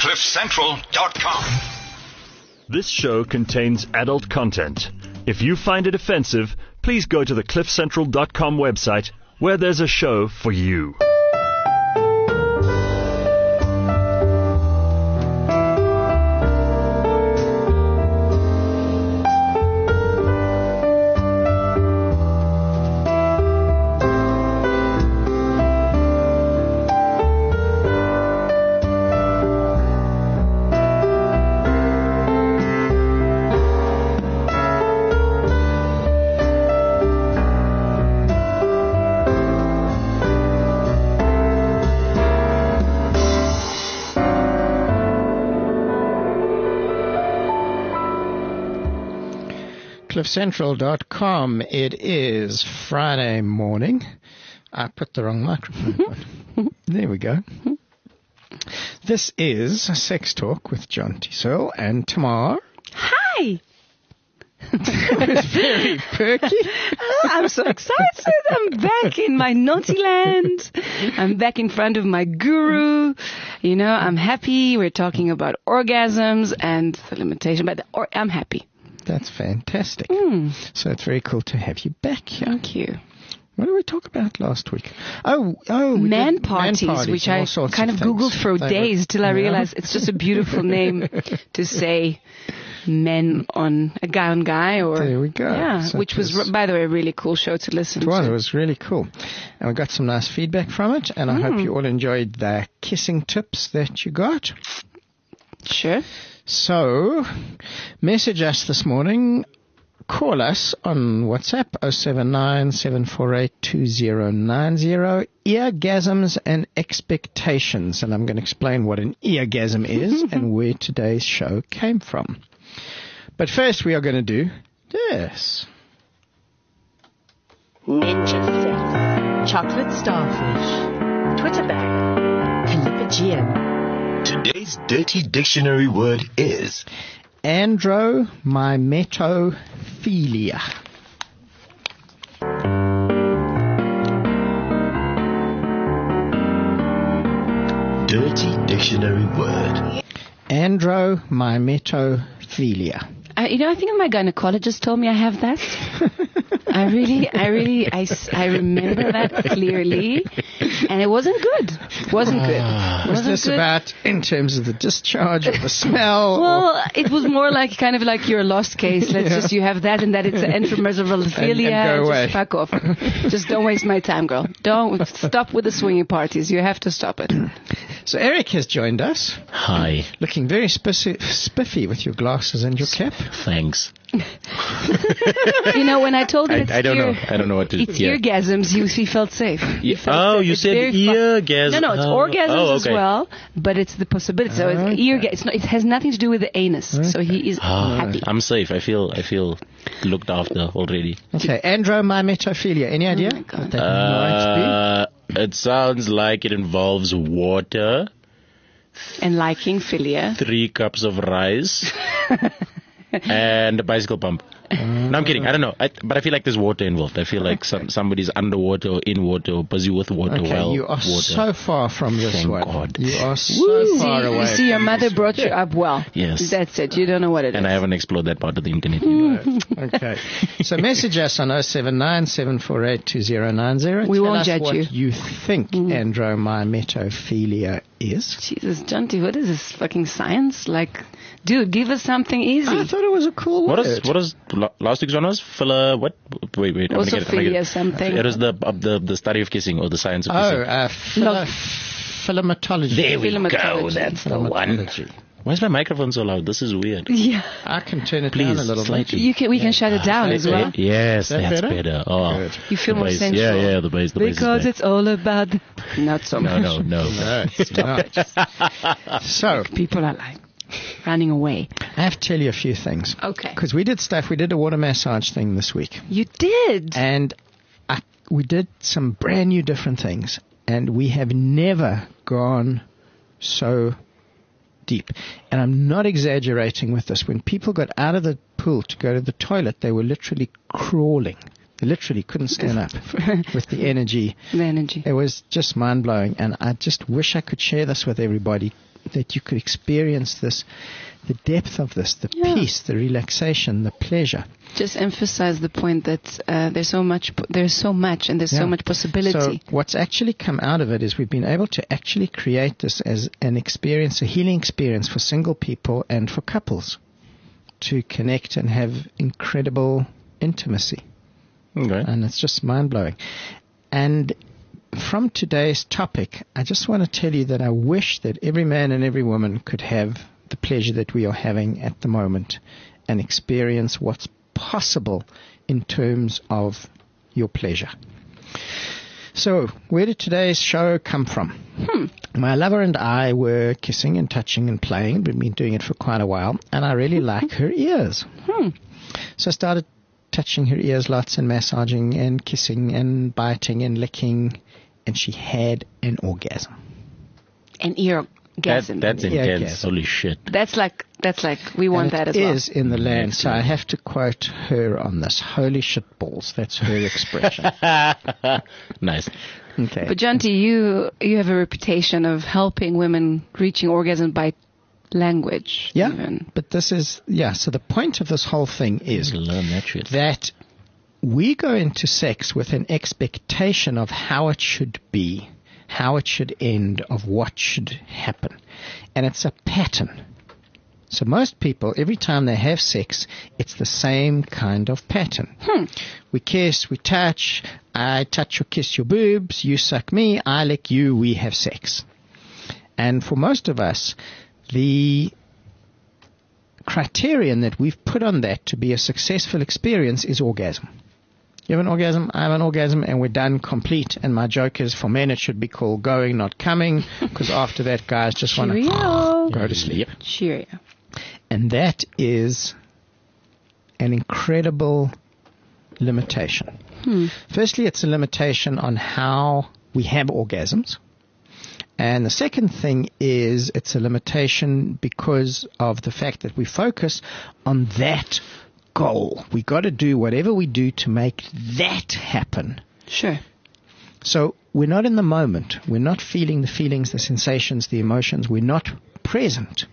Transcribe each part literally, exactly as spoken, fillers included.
cliff central dot com. This show contains adult content. If you find it offensive, please go to the cliff central dot com website where there's a show for you. cliff central dot com. It is Friday morning. I put the wrong microphone on. There we go. This is Sex Talk with John T. Searle and Tamar. Hi. It's very perky. Oh, I'm so excited. I'm back in my naughty land. I'm back in front of my guru. You know, I'm happy. We're talking about orgasms and the limitation, but or- I'm happy. That's fantastic. Mm. So it's very cool to have you back here. Thank you. What did we talk about last week? Oh, oh, we man, did parties, man parties, which I kind of, of Googled for they days were, till I yeah. realized it's just a beautiful name to say men on a guy on guy, or there we go. Yeah, so which was, was, by the way, a really cool show to listen it was, to. It was really cool, and we got some nice feedback from it. And I mm. hope you all enjoyed the kissing tips that you got. Sure. So, message us this morning. Call us on WhatsApp oh seven nine, seven four eight, two oh nine oh. Eargasms and expectations. And I'm going to explain what an eargasm is and where today's show came from. But first we are going to do this. Ninja Fifth, Chocolate Starfish, Twitter Bag, Calipagian. Today's dirty dictionary word is andromimetophilia. Dirty dictionary word. Andromimetophilia. Uh, you know, I think my gynecologist told me I have that. I really, I really, I, I remember that clearly. And it wasn't good. Wasn't good. Was wasn't this good. about in terms of the discharge or the smell? Well, or? it was more like kind of like your lost case. Let's Yeah. just, you have that and that it's an enteromesorophilia. And- and go away. Just fuck off. Just don't waste my time, girl. Don't stop with the swinging parties. You have to stop it. So Eric has joined us. Hi. Looking very spiffy, spiffy with your glasses and your cap. Thanks. You know, when I told him I, it's I don't ear, know. I don't know what to it's yeah. eargasms, he, he felt safe. He felt Oh, safe. you It's said very fu- eargasm. No, no, it's oh. orgasms oh, as okay. well, but it's the possibility. So it's Okay. ear. It's not, it has nothing to do with the anus. So he is Ah, happy. I'm safe. I feel I feel looked after already. Okay, andromimetophilia. Any idea? Oh my God. What that might be? Uh, it sounds like it involves water, And liking philia. three cups of rice, and a bicycle pump. No, I'm kidding. I don't know. I, but I feel like there's water involved. I feel like some, somebody's underwater or in water or busy with water Okay, while you are water. so far from this Thank one. God. You are so You far see, away. you see, your from mother this brought you up well. Yes. That's it. You don't know what it is. and I haven't explored that part of the internet. one. Okay. So message us on oh seven nine, seven four eight, two oh nine oh. We Tell won't us judge what you. you think andromimetophilia is. Jesus, Jonty, what is this fucking science? Like, dude, give us something easy. I thought it was a cool What word. is what is la- last week's one was? Phila, what? Wait, wait. I'm Also gonna get it, I'm gonna get philia it. something. It was the uh, the the study of kissing or the science of Oh, kissing. uh, philo- filamentology. There we go. Philematology. That's the one. Filamentology. Why is my microphone so loud? This is weird. Yeah. I can turn it Please, down a little slightly. You can, we can shut it down as well. Yes, that that's better? better. Oh, Good. You feel the more bass. sensual. Yeah, yeah, the bass. The bass is Because back. it's all about... The, not so No, much. no, no. No, it's not. So, People are like running away. I have to tell you a few things. Okay. Because we did stuff. We did a water massage thing this week. You did. And I, we did some brand new different things. And we have never gone so deep. And I'm not exaggerating with this. When people got out of the pool to go to the toilet, they were literally crawling. They literally couldn't stand up with the energy. The energy. It was just mind-blowing. And I just wish I could share this with everybody. that you could experience this, the depth of this, the Yeah. peace, the relaxation, the pleasure. Just emphasize the point that uh, there's so much, there's so much, and there's so Yeah. much possibility. So what's actually come out of it is we've been able to actually create this as an experience, a healing experience for single people and for couples to connect and have incredible intimacy. Okay. And it's just mind-blowing. And from today's topic, I just want to tell you that I wish that every man and every woman could have the pleasure that we are having at the moment and experience what's possible in terms of your pleasure. So, where did today's show come from? Hmm. My lover and I were kissing and touching and playing. We've been doing it for quite a while, and I really like her ears. Hmm. So I started touching her ears lots and massaging and kissing and biting and licking, and she had an orgasm. An ear That, orgasm. that's Yeah, intense. orgasm. Holy shit. That's like that's like we want and that as it well. is in the land, so I have to quote her on this. Holy shit balls. That's her expression. Nice. Okay. But Janti, you you have a reputation of helping women reaching orgasm by language. yeah, even. but this is, yeah, so the point of this whole thing is Learn that shit. that we go into sex with an expectation of how it should be, how it should end, of what should happen. And it's a pattern. So most people, every time they have sex, it's the same kind of pattern. Hmm. We kiss, we touch, I touch or kiss your boobs, you suck me, I lick you, we have sex. And for most of us, the criterion that we've put on that to be a successful experience is orgasm. You have an orgasm, I have an orgasm, and we're done, complete. And my joke is, for men, it should be called going, not coming, because after that, guys just want to Cheerio. go to sleep. Cheerio. And that is an incredible limitation. Hmm. Firstly, it's a limitation on how we have orgasms. And the second thing is it's a limitation because of the fact that we focus on that goal. We got to do whatever we do to make that happen. Sure. So we're not in the moment. We're not feeling the feelings, the sensations, the emotions. We're not present.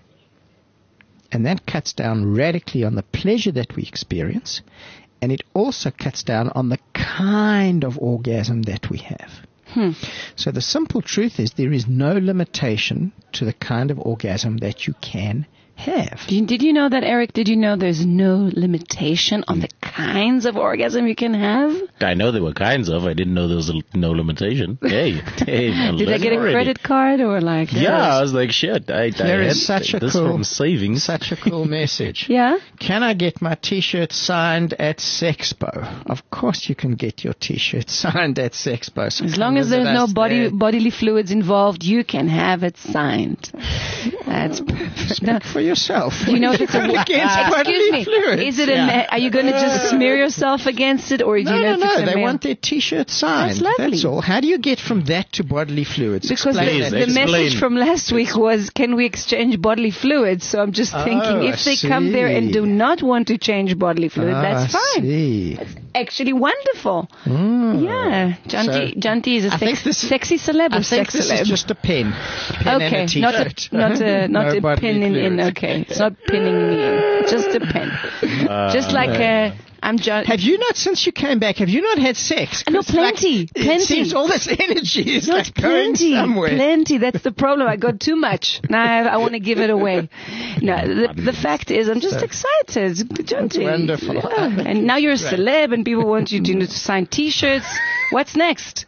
And that cuts down radically on the pleasure that we experience. And it also cuts down on the kind of orgasm that we have. Hmm. So the simple truth is there is no limitation to the kind of orgasm that you can have. Did did you know that, Eric? Did you know there's no limitation on the kinds of orgasm you can have? I know there were kinds of. I didn't know there was a, no limitation. Hey, hey. I Did I learned get a already. credit card or like? Yeah, I was like, shit. I, I There had is such a this cool, from savings. such a cool message. Yeah. Can I get my T-shirt signed at Sexpo? Of course you can get your T-shirt signed at Sexpo. So As come long as visit there's no us body there. bodily fluids involved, you can have it signed. That's perfect. No, Speak for yourself. do you know if it's a Against excuse bodily me? fluids. Is it a? Yeah. ma- Are you going to just smear yourself against it, or do No, you know no, if it's no. a They male? want their T-shirt signed. That's lovely. all. How do you get from that to bodily fluids? Because Explain the, that. the message Explain. from last week was, can we exchange bodily fluids? So I'm just thinking, Oh, if they I come there and see. do not want to change bodily fluid, Ah, that's I fine. see. Actually wonderful. Mm. Yeah. Janti, So, Janti is a I think sex, this- sexy celeb or I think sex this celeb? is just a pen. pen Okay, and a not a T-shirt. not a not No a bodily pin in, in fluids. okay, it's not pinning me in, just a pen. just like uh, I'm John. Have you not, since you came back, have you not had sex? No, 'Cause, like, plenty, It plenty. seems all this energy is Not like going plenty, somewhere. plenty. That's the problem. I got too much. Now I, I want to give it away. No, the, the fact is, I'm just So- excited. Janti. wonderful. Yeah. And now you're a Great. celeb, and people want you to, you know, to sign T-shirts. What's next?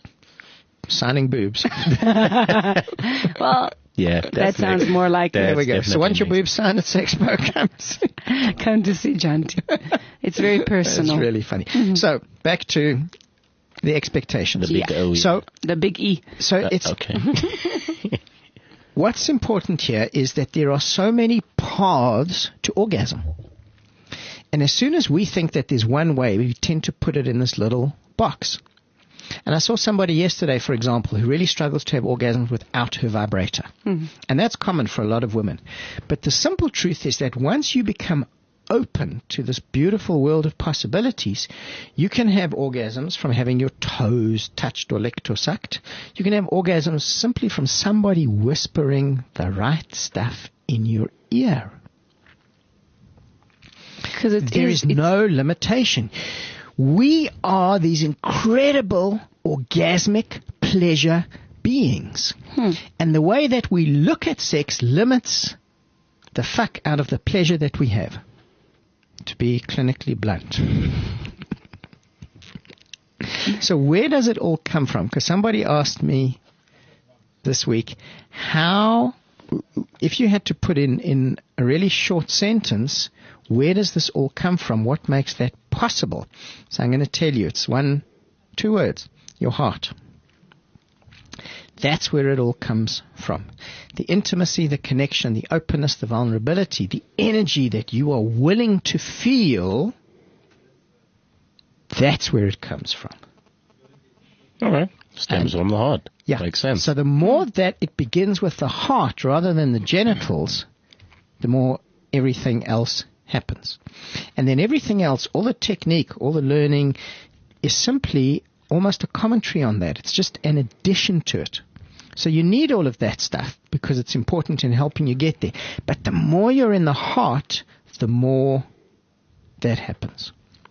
Signing boobs. Well, Yeah, that that's sounds next. more like There it. we go. So once your definitely boobs signed at Sexpo comes. Come to see Janti. It's very personal. It's really funny. So back to the expectation. The big Yeah. O. So, The big E. so Uh, it's okay. what's important here is that there are so many paths to orgasm. And as soon as we think that there's one way, we tend to put it in this little box. And I saw somebody yesterday, for example, who really struggles to have orgasms without her vibrator. And that's common for a lot of women. But the simple truth is that once you become open to this beautiful world of possibilities. You can have orgasms from having your toes touched or licked or sucked. You can have orgasms simply from somebody whispering the right stuff in your ear. Because it There is, is no limitation. We are these incredible orgasmic pleasure beings. Hmm. And the way that we look at sex limits the fuck out of the pleasure that we have. To be clinically blunt. So where does it all come from? Because somebody asked me this week, how, if you had to put in, in a really short sentence, where does this all come from? What makes that possible? So I'm going to tell you, it's one, two words, your heart. That's where it all comes from. The intimacy, the connection, the openness, the vulnerability, the energy that you are willing to feel, that's where it comes from. All right. Stems And- from the heart. Yeah. Makes sense. So the more that it begins with the heart rather than the genitals, the more everything else happens. And then everything else, all the technique, all the learning, is simply almost a commentary on that. It's just an addition to it. So you need all of that stuff because it's important in helping you get there. But the more you're in the heart, the more that happens.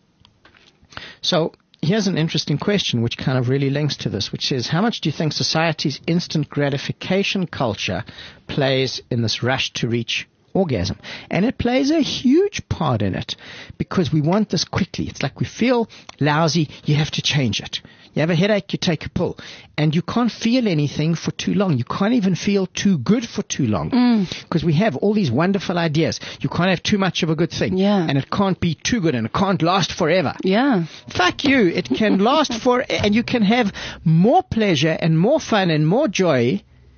So here's an interesting question which kind of really links to this, which says, how much do you think society's instant gratification culture plays in this rush to reach orgasm? And it plays a huge part in it because we want this quickly. It's like we feel lousy, you have to change it. You have a headache, you take a pill. And you can't feel anything for too long. You can't even feel too good for too long. Because mm. we have all these wonderful ideas. You can't have too much of a good thing. Yeah. And it can't be too good and it can't last forever. Yeah. Fuck you. It can last for, and you can have more pleasure and more fun and more joy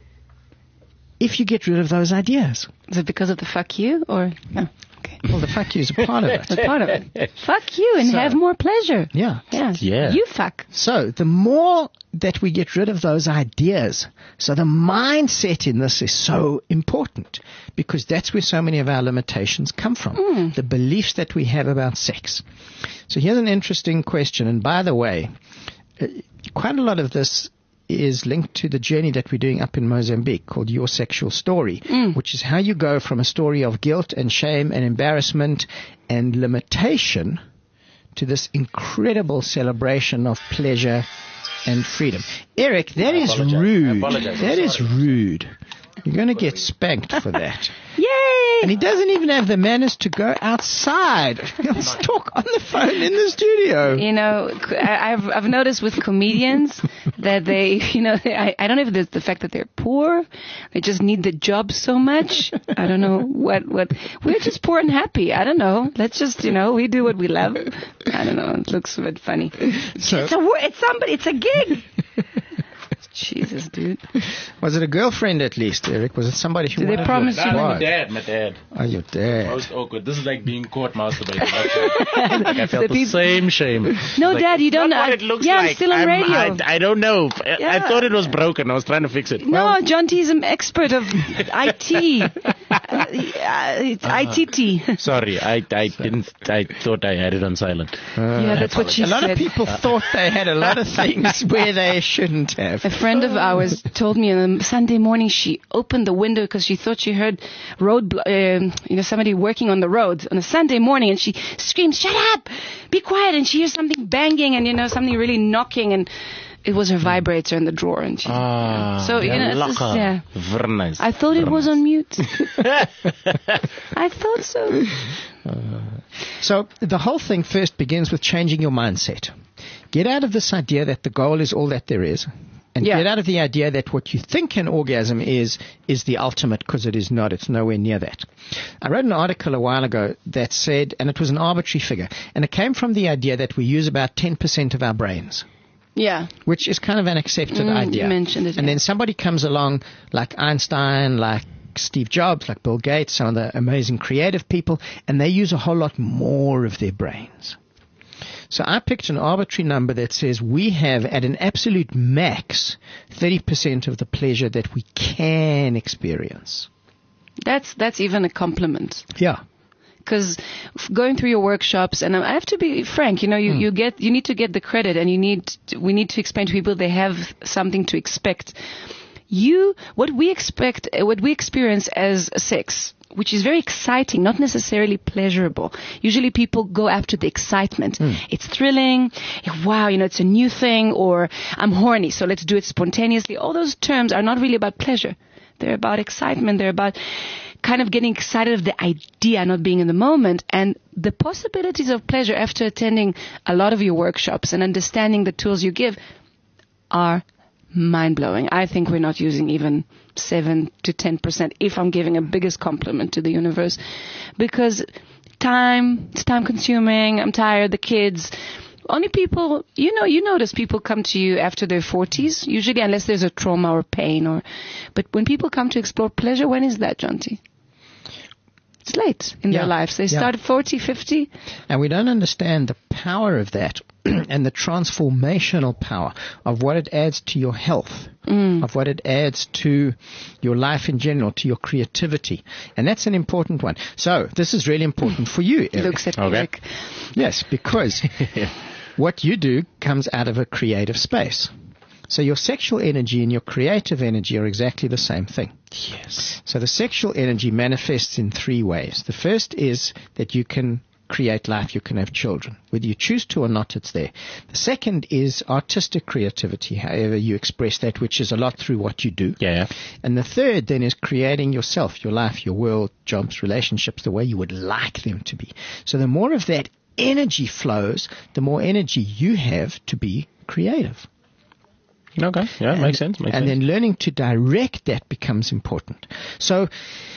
if you get rid of those ideas. Is it because of the fuck you or no? Okay. Well, the fuck you is a part of It's it. part of it. Fuck you and So- have more pleasure. Yeah. Yeah. Yeah. You fuck. So the more that we get rid of those ideas, so the mindset in this is so important because that's where so many of our limitations come from. Mm. The beliefs that we have about sex. So here's an interesting question. And by the way, uh, quite a lot of this is linked to the journey that we're doing up in Mozambique called Your Sexual Story, Mm. which is how you go from a story of guilt and shame and embarrassment and limitation to this incredible celebration of pleasure and freedom. Eric, that I is apologize. I rude. apologize. I'm That is sorry. rude. You're going to get spanked for that. Yay! And he doesn't even have the manners to go outside. He'll talk on the phone in the studio. You know, I- I've I've noticed with comedians that they, you know, I, I don't know if it's the fact that they're poor, they just need the job so much. I don't know what what we're just poor and happy. I don't know. Let's just, you know, we do what we love. I don't know. It looks a bit funny. So- it's a wo- it's somebody. It's a gig. Jesus, dude. Was it a girlfriend at least, Eric? Was it somebody who Did they wanted promise to you- Nah, my bride? dad, my dad. Oh, your dad. Most awkward. This is like being caught masturbating. Like I felt The the, people- same shame. No, Like, Dad, you don't not know. what it looks Yeah, I'm like. still on radio. I, I don't know. I, I Yeah. thought it was broken. I was trying to fix it. No, John T is an expert of I T. uh, it's I T T. Sorry, I, I didn't. I thought I had it on silent. Yeah, that's what she A lot said. of people thought they had a lot of things where they shouldn't have. A friend of ours told me on a Sunday morning she opened the window because she thought she heard road, blo- um you know, somebody working on the road on a Sunday morning, and she screams, "Shut up! Be quiet!" And she hears something banging and, you know, something really knocking, and it was her vibrator in the drawer. And she, Ah, So, you know, it's just- lekker. yeah. Very nice. I thought it Very was nice. on mute. I thought so. So the whole thing first begins with changing your mindset. Get out of this idea that the goal is all that there is. And Yeah. get out of the idea that what you think an orgasm is, is the ultimate, because it is not. It's nowhere near that. I wrote an article a while ago that said, and it was an arbitrary figure, and it came from the idea that we use about ten percent of our brains, Yeah. which is kind of an accepted Mm, idea. you mentioned it, And yeah. then somebody comes along like Einstein, like Steve Jobs, like Bill Gates, some of the amazing creative people, and they use a whole lot more of their brains. So I picked an arbitrary number that says we have at an absolute max thirty percent of the pleasure that we can experience. That's that's even a compliment. Yeah. Because going through your workshops, and I have to be frank, you know, you, mm. you get, you need to get the credit, and you need, to, we need to explain to people they have something to expect. You, what we expect, what we experience as sex, which is very exciting, not necessarily pleasurable. Usually people go after the excitement. Mm. It's thrilling. Wow, you know, it's a new thing, or I'm horny, so let's do it spontaneously. All those terms are not really about pleasure. They're about excitement. They're about kind of getting excited of the idea, not being in the moment. And the possibilities of pleasure after attending a lot of your workshops and understanding the tools you give are mind-blowing. I think we're not using even seven to ten percent, if I'm giving a biggest compliment to the universe, because time, it's time-consuming. I'm tired, the kids. Only people, you know, you notice people come to you after their forties, usually, unless there's a trauma or pain. Or, but when people come to explore pleasure, when is that, Jonty? It's late in yeah. their lives. They yeah. start at forty, fifty. And we don't understand the power of that and the transformational power of what it adds to your health, mm. of what it adds to your life in general, to your creativity. And that's an important one. So this is really important for you, Eric. Looks at okay. Eric. Yes, because what you do comes out of a creative space. So your sexual energy and your creative energy are exactly the same thing. Yes. So the sexual energy manifests in three ways. The first is that you can create life, you can have children. Whether you choose to or not, it's there. The second is artistic creativity, however you express that, which is a lot through what you do. Yeah, yeah. And the third then is creating yourself, your life, your world, jobs, relationships, the way you would like them to be. So the more of that energy flows, the more energy you have to be creative. Okay, yeah, and, makes sense. Makes and sense. then learning to direct that becomes important. So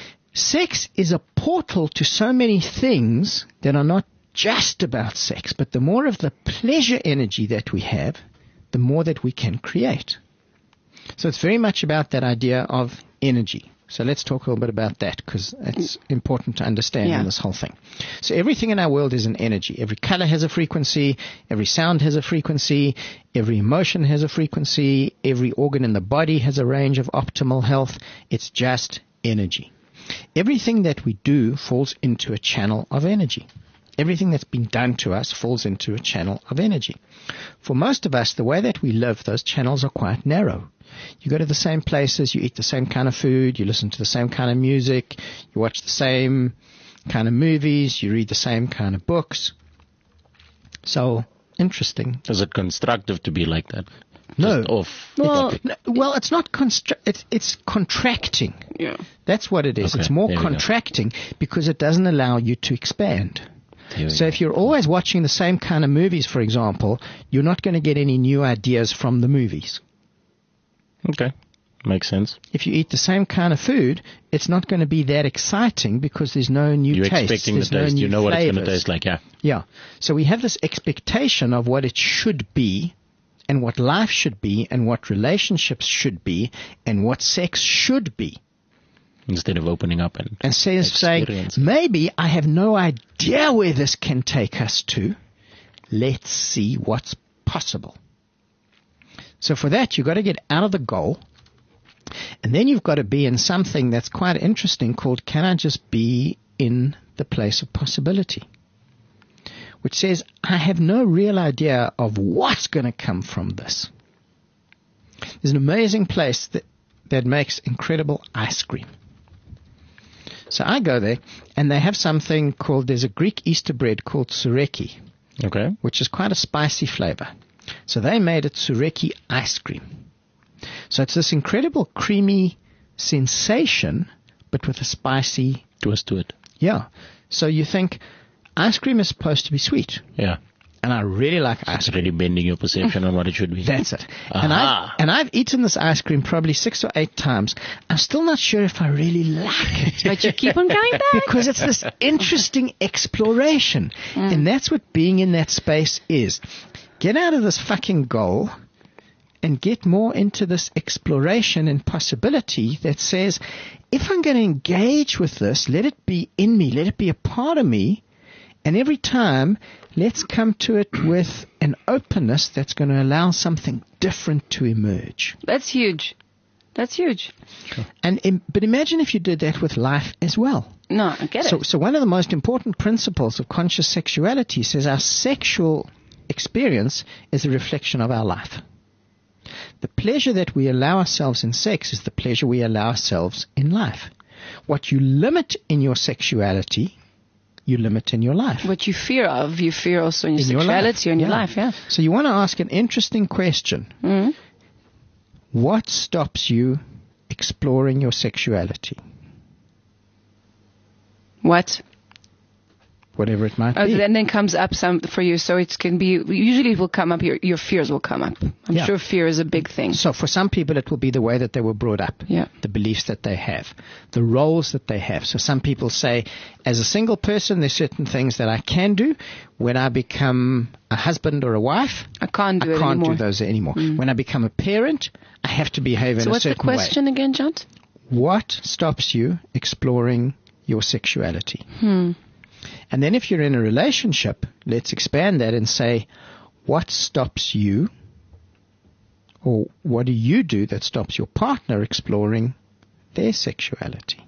sex is a portal to so many things that are not just about sex, but the more of the pleasure energy that we have, the more that we can create. So it's very much about that idea of energy. So let's talk a little bit about that, because it's important to understand yeah. in this whole thing. So everything in our world is an energy. Every color has a frequency. Every sound has a frequency. Every emotion has a frequency. Every organ in the body has a range of optimal health. It's just energy. Everything that we do falls into a channel of energy. Everything that's been done to us falls into a channel of energy. For most of us, the way that we live, those channels are quite narrow. You go to the same places, you eat the same kind of food, you listen to the same kind of music, you watch the same kind of movies, you read the same kind of books. So, interesting. Is it constructive to be like that? No. Just off. Well, no, well, it's not constr- it's, it's contracting. Yeah. That's what it is. Okay, it's more there we go. contracting because it doesn't allow you to expand. So go. if you're always watching the same kind of movies, for example, you're not going to get any new ideas from the movies. Okay. Makes sense. If you eat the same kind of food, it's not going to be that exciting because there's no new You're taste. expecting there's the taste. No you new know what flavors. it's going to taste like, yeah. Yeah. So we have this expectation of what it should be and what life should be and what relationships should be and what sex should be. Instead of opening up and And says, saying, maybe I have no idea where this can take us to. Let's see what's possible. So for that, you've got to get out of the goal. And then you've got to be in something that's quite interesting called, can I just be in the place of possibility? Which says, I have no real idea of what's going to come from this. There's an amazing place that, that makes incredible ice cream. So I go there, and they have something called, there's a Greek Easter bread called tsoureki, okay, which is quite a spicy flavor. So they made it tsoureki ice cream. So it's this incredible creamy sensation, but with a spicy twist to it. Yeah. So you think ice cream is supposed to be sweet. Yeah. And I really like ice It's cream. really bending your perception on what it should be. That's it. And I've, and I've eaten this ice cream probably six or eight times. I'm still not sure if I really like it. But you keep on going back. Because it's this interesting exploration. Mm. And that's what being in that space is. Get out of this fucking goal and get more into this exploration and possibility that says, if I'm going to engage with this, let it be in me, let it be a part of me. And every time, let's come to it with an openness that's going to allow something different to emerge. That's huge. That's huge. And im- but imagine if you did that with life as well. No, I get So, it. so one of the most important principles of conscious sexuality says our sexual experience is a reflection of our life. The pleasure that we allow ourselves in sex is the pleasure we allow ourselves in life. What you limit in your sexuality, you limit in your life. What you fear of, you fear also in your In your sexuality life. or in your Yeah. life, yeah. So you want to ask an interesting question. Mhm. What stops you exploring your sexuality? What? Whatever it might Oh, be. and then comes up some for you, so it can be, usually it will come up, your, your fears will come up. I'm Yeah. sure fear is a big thing. So for some people, it will be the way that they were brought up, Yeah. the beliefs that they have, the roles that they have. So some people say, as a single person, there's certain things that I can do. When I become a husband or a wife, I can't do I it can't anymore. do those anymore. When I become a parent, I have to behave in So a what's the certain way. question again, John? What stops you exploring your sexuality? Hmm. And then if you're in a relationship, let's expand that and say, what stops you, or what do you do that stops your partner exploring their sexuality?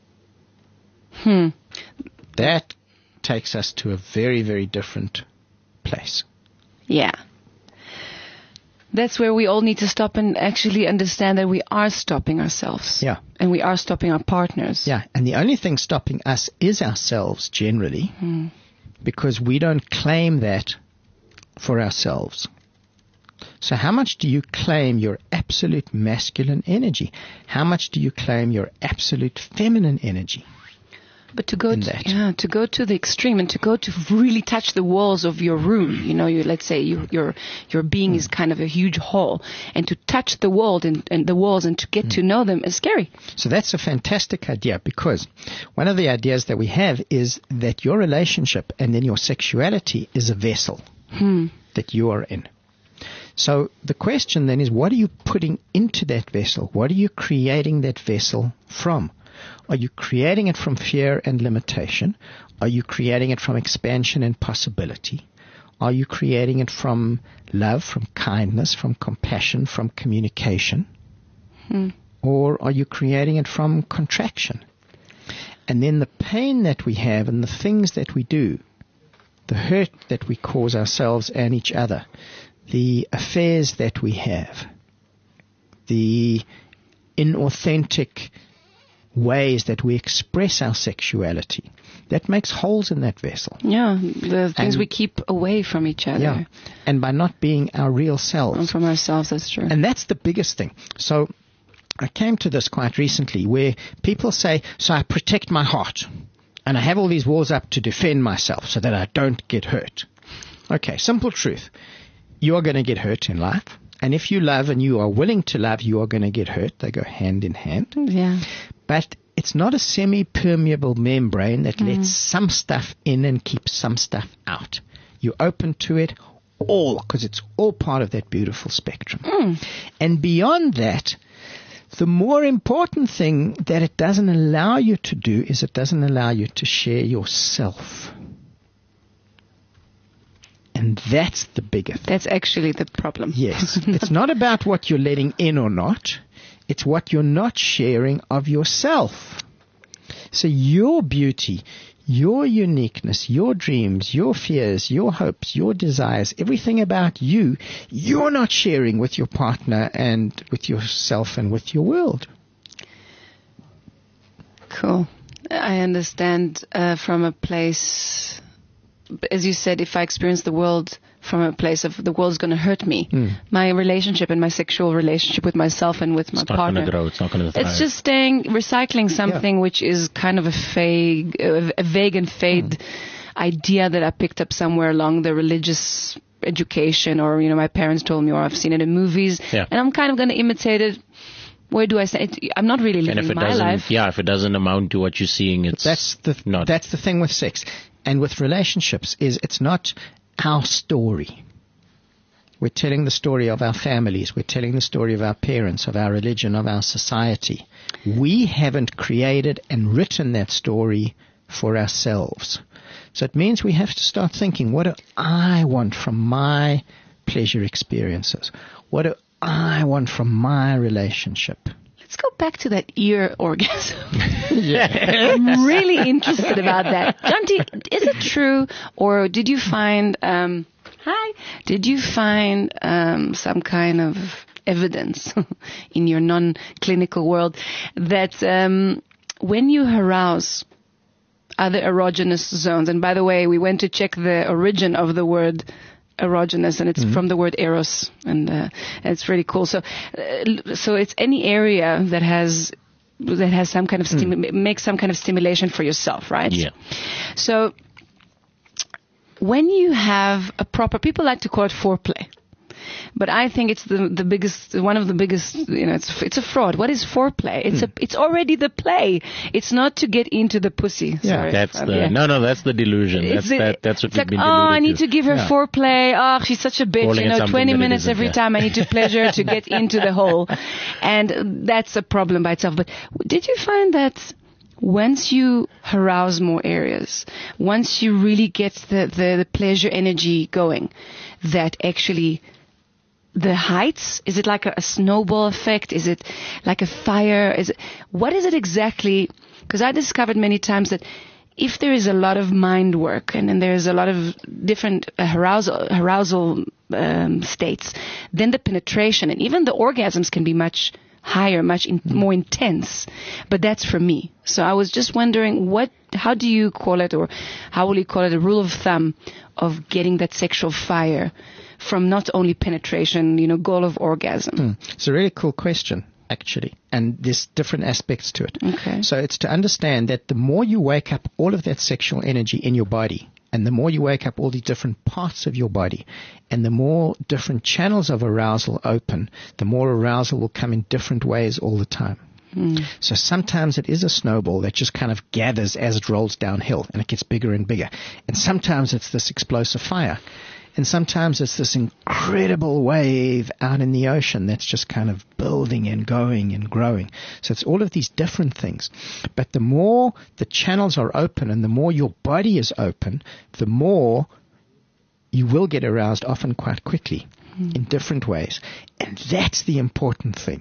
Hmm. That takes us to a very, very different place. Yeah. That's where we all need to stop and actually understand that we are stopping ourselves. Yeah. And we are stopping our partners. Yeah, and the only thing stopping us is ourselves generally, Hmm. because we don't claim that for ourselves. So how much do you claim your absolute masculine energy? How much do you claim your absolute feminine energy? But to go in to, that. yeah, to go to the extreme and to go to really touch the walls of your room, you know, you, let's say you, your your being is kind of a huge hall, and to touch the wall and, and the walls and to get to know them is scary. So that's a fantastic idea, because one of the ideas that we have is that your relationship and then your sexuality is a vessel Hmm. that you are in. So the question then is, what are you putting into that vessel? What are you creating that vessel from? Are you creating it from fear and limitation? Are you creating it from expansion and possibility? Are you creating it from love, from kindness, from compassion, from communication? Hmm. Or are you creating it from contraction? And then the pain that we have and the things that we do, the hurt that we cause ourselves and each other, the affairs that we have, the inauthentic ways that we express our sexuality, that makes holes in that vessel. Yeah, the things And- we keep away from each other. Yeah. And by not being our real And selves. from ourselves, that's true. And that's the biggest thing. So I came to this quite recently, where people say, so I protect my heart and I have all these walls up to defend myself so that I don't get hurt. Okay, simple truth. You are going to get hurt in life. And if you love and you are willing to love, you are going to get hurt. They go hand in hand. Yeah. But it's not a semi-permeable membrane that lets some stuff in and keeps some stuff out. You're open to it all, because it's all part of that beautiful spectrum. And beyond that, the more important thing that it doesn't allow you to do is it doesn't allow you to share yourself. And that's the bigger thing. That's actually the problem. Yes. It's not about what you're letting in or not. It's what you're not sharing of yourself. So your beauty, your uniqueness, your dreams, your fears, your hopes, your desires, everything about you, you're not sharing with your partner and with yourself and with your world. Cool. I understand uh, from a place, as you said, if I experience the world from a place of the world's going to hurt me, Mm. my relationship and my sexual relationship with myself and with my It's not partner. going to grow. It's not going to thrive. It's just staying, recycling something which is kind of a vague, uh, a vague and fade idea that I picked up somewhere along the religious education, or, you know, my parents told me, or I've seen it in movies, Yeah. and I'm kind of going to imitate it. Where do I say it? I'm not really and living if it my doesn't, life. yeah, if it doesn't amount to what you're seeing, it's That's the not. that's the thing with sex and with relationships, is it's not our story. We're telling the story of our families. We're telling the story of our parents, of our religion, of our society. We haven't created and written that story for ourselves. So it means we have to start thinking, what do I want from my pleasure experiences? What do I want from my relationship? let's go back to that ear orgasm. I'm really interested about that. Jonty, is it true, or did you find, um, hi, did you find um, some kind of evidence in your non-clinical world that um, when you arouse other erogenous zones, and by the way, we went to check the origin of the word erogenous, and it's mm-hmm. from the word eros, and uh, it's really cool. So, uh, so it's any area that has that has some kind of stimu- mm. make some kind of stimulation for yourself, right? Yeah. So, when you have a proper, people like to call it foreplay. But I think it's the the biggest, one of the biggest, you know, it's it's a fraud. What is foreplay? It's mm. a it's already the play. It's not to get into the pussy. Yeah, Sorry. that's the yeah. no, no, that's the delusion. It's that's a, that, that's what it's we've like, been oh, deluded I need to, to give her yeah. foreplay. Oh, she's such a bitch. Calling you it know, something twenty that minutes isn't, every yeah. time I need to pleasure her to get into the hole, and that's a problem by itself. But did you find that? Once you arouse more areas, once you really get the, the, the pleasure energy going, that actually the heights, is it like a, a snowball effect? Is it like a fire? Is it, what is it exactly? Because I discovered many times that if there is a lot of mind work and then there's a lot of different uh, arousal, arousal um, states, then the penetration and even the orgasms can be much higher, much in, more intense. But that's for me. So I was just wondering, what, how do you call it, or how will you call it, a rule of thumb of getting that sexual fire from not only penetration, you know, goal of orgasm? Mm. It's a really cool question, actually, and there's different aspects to it. Okay. So it's to understand that the more you wake up all of that sexual energy in your body, and the more you wake up all the different parts of your body, and the more different channels of arousal open, the more arousal will come in different ways all the time. Mm. So sometimes it is a snowball that just kind of gathers as it rolls downhill, and it gets bigger and bigger. And sometimes it's this explosive fire. And sometimes it's this incredible wave out in the ocean that's just kind of building and going and growing. So it's all of these different things. But the more the channels are open and the more your body is open, the more you will get aroused, often quite quickly, mm. in different ways. And that's the important thing,